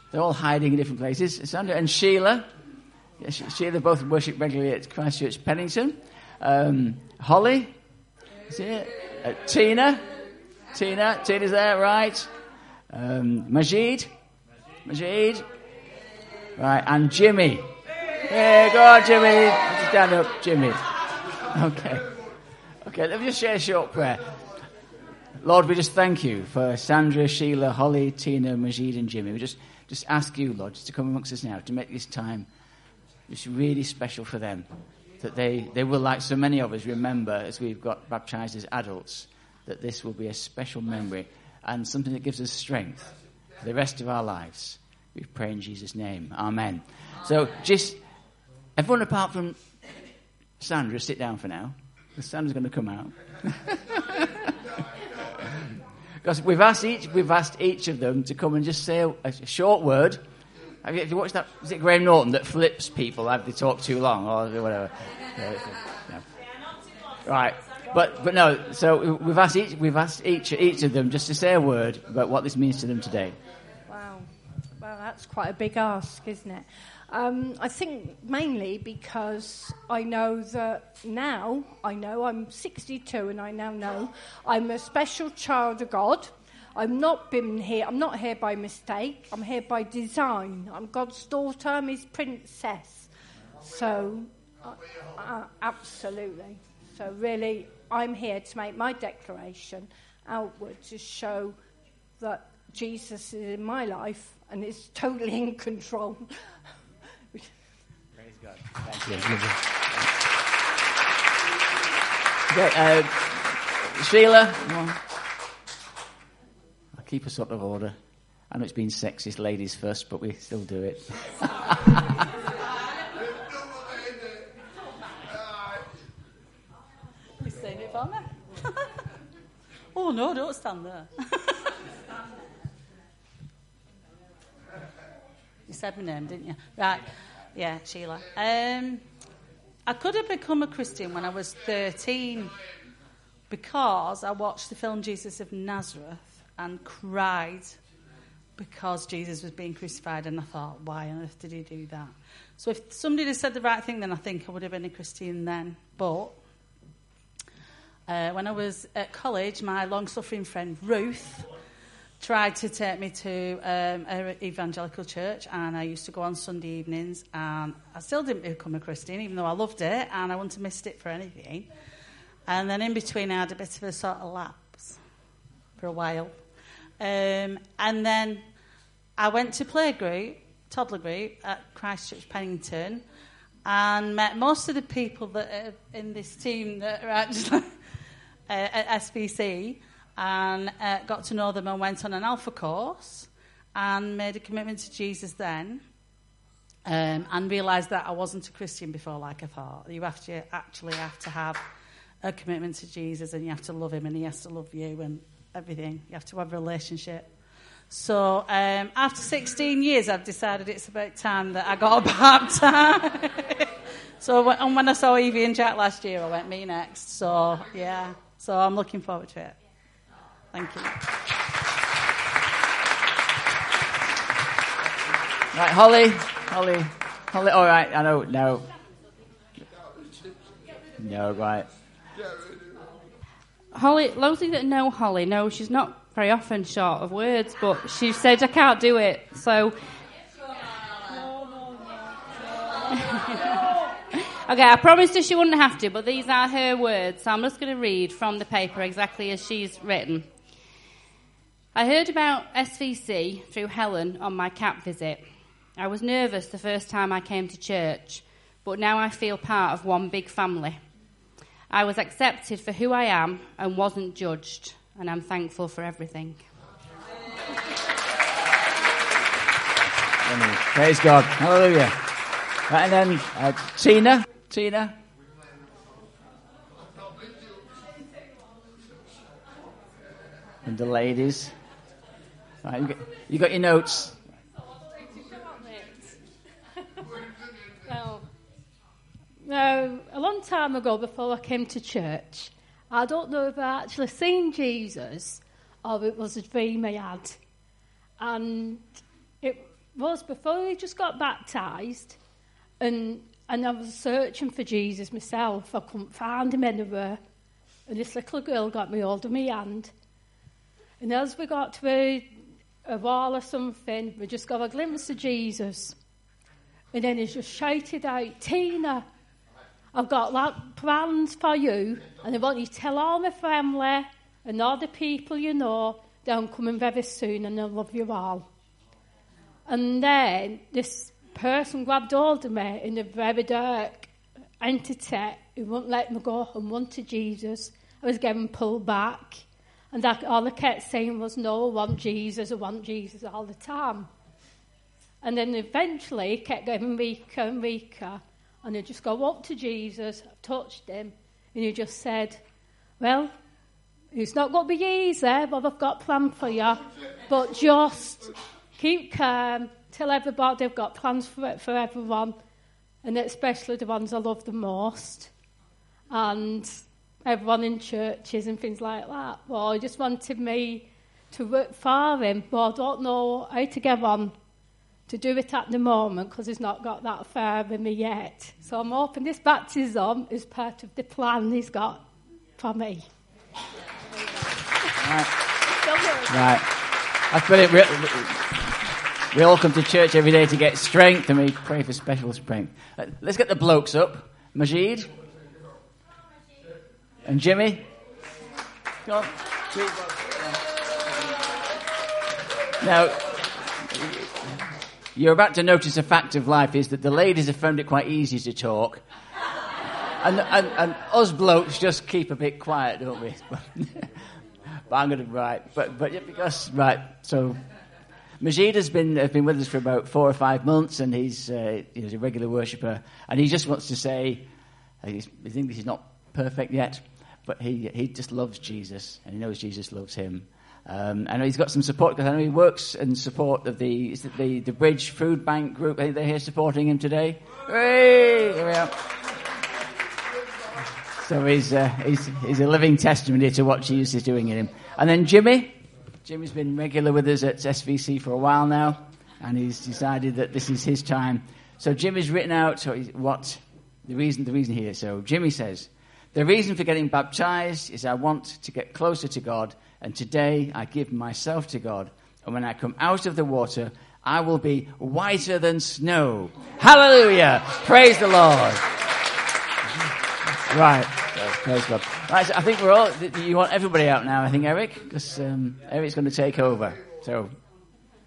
They're all hiding in different places. Sandra and Sheila. Yes, Sheila both worship regularly at Christchurch, Pennington. Holly. Is it? Tina's there, right. Majid. Right, and Jimmy. Yeah, go on, Jimmy. Stand up, Jimmy. Okay, let me just share a short prayer. Lord, we just thank you for Sandra, Sheila, Holly, Tina, Majid, and Jimmy. We just ask you, Lord, just to come amongst us now, to make this time just really special for them. That they will, like so many of us, remember as we've got baptized as adults, that this will be a special memory and something that gives us strength for the rest of our lives. We pray in Jesus' name. Amen. So just, everyone apart from Sandra, sit down for now. Because Sandra's going to come out. Because we've asked each of them to come and just say a short word. Have you watched that? Is it Graham Norton that flips people if they talk too long or whatever? No. Right, but no. So we've asked each of them just to say a word about what this means to them today. Wow, well, that's quite a big ask, isn't it? I think mainly because I know that now, I'm 62 and I now know I'm a special child of God. I'm not here by mistake. I'm here by design. I'm God's daughter. I'm his princess. So, absolutely. So really, I'm here to make my declaration outward to show that Jesus is in my life and is totally in control. Praise God. Thank you. Okay, Sheila, come on. I'll keep a sort of order. I know it's been sexist, ladies first, but we still do it. You saying it for me? Oh no, don't stand there. You said my name, didn't you? Right. Yeah, Sheila. I could have become a Christian when I was 13 because I watched the film Jesus of Nazareth and cried because Jesus was being crucified, and I thought, why on earth did he do that? So if somebody had said the right thing, then I think I would have been a Christian then. But when I was at college, my long-suffering friend Ruth tried to take me to an evangelical church, and I used to go on Sunday evenings, and I still didn't become a Christian, even though I loved it, and I wouldn't have missed it for anything. And then in between, I had a bit of a sort of lapse for a while. And then I went to toddler group at Christchurch, Pennington, and met most of the people that are in this team that are actually at SBC, and got to know them and went on an Alpha course and made a commitment to Jesus then, and realised that I wasn't a Christian before like I thought. You actually have to have a commitment to Jesus, and you have to love him and he has to love you and everything. You have to have a relationship. So after 16 years, I've decided it's about time that I got baptised. So when I saw Evie and Jack last year, I went, me next. So, yeah. So I'm looking forward to it. Thank you. Right, Holly. All right, I know. No, right. Holly, those that know Holly know she's not very often short of words, but she said I can't do it. So, okay, I promised her she wouldn't have to, but these are her words, so I'm just going to read from the paper exactly as she's written. I heard about SVC through Helen on my CAP visit. I was nervous the first time I came to church, but now I feel part of one big family. I was accepted for who I am and wasn't judged, and I'm thankful for everything. Praise God. Hallelujah. Right, and then Tina. And the ladies. Right, you got your notes. Now, a long time ago, before I came to church, I don't know if I actually seen Jesus or it was a dream I had. And was before I just got baptised, and I was searching for Jesus myself. I couldn't find him anywhere. And this little girl got me hold of my hand. And as we got to a wall or something, we just got a glimpse of Jesus. And then he just shouted out, "Tina, I've got plans for you, and I want you to tell all my family and all the people you know that I'm coming very soon, and I love you all." And then this person grabbed hold of me in a very dark entity who wouldn't let me go and wanted Jesus. I was getting pulled back, and all I kept saying was, "No, I want Jesus all the time." And then eventually it kept getting weaker and weaker, and I just go up to Jesus, I touched him, and he just said, "Well, it's not going to be easy, but I've got a plan for you, but just keep calm, tell everybody I've got plans for everyone, and especially the ones I love the most, and everyone in churches and things like that." Well, he just wanted me to work for him, but I don't know how to get on to do it at the moment because he's not got that far with me yet. So I'm hoping this baptism is part of the plan he's got for me. Right. That's brilliant. We all come to church every day to get strength, and we pray for special strength. Let's get the blokes up. Majid? And Jimmy? Go on. Now, you're about to notice a fact of life is that the ladies have found it quite easy to talk. And us blokes just keep a bit quiet, don't we? But I'm going to, right. But because, right, so Majid has been with us for about 4 or 5 months, and he's a regular worshipper, and he just wants to say, his English is not perfect yet, but he just loves Jesus, and he knows Jesus loves him. And he's got some support, because I know he works in support of the Bridge Food Bank group. They're here supporting him today. Hey, here we are. So he's a living testimony to what Jesus is doing in him. And then Jimmy's been regular with us at SVC for a while now, and he's decided that this is his time. So Jimmy's written out what the reason here. So Jimmy says, "The reason for getting baptized is I want to get closer to God, and today I give myself to God. And when I come out of the water, I will be whiter than snow." Hallelujah! Praise the Lord. Right. Praise God. Right, so I think you want everybody out now, I think, Eric, because Eric's going to take over. So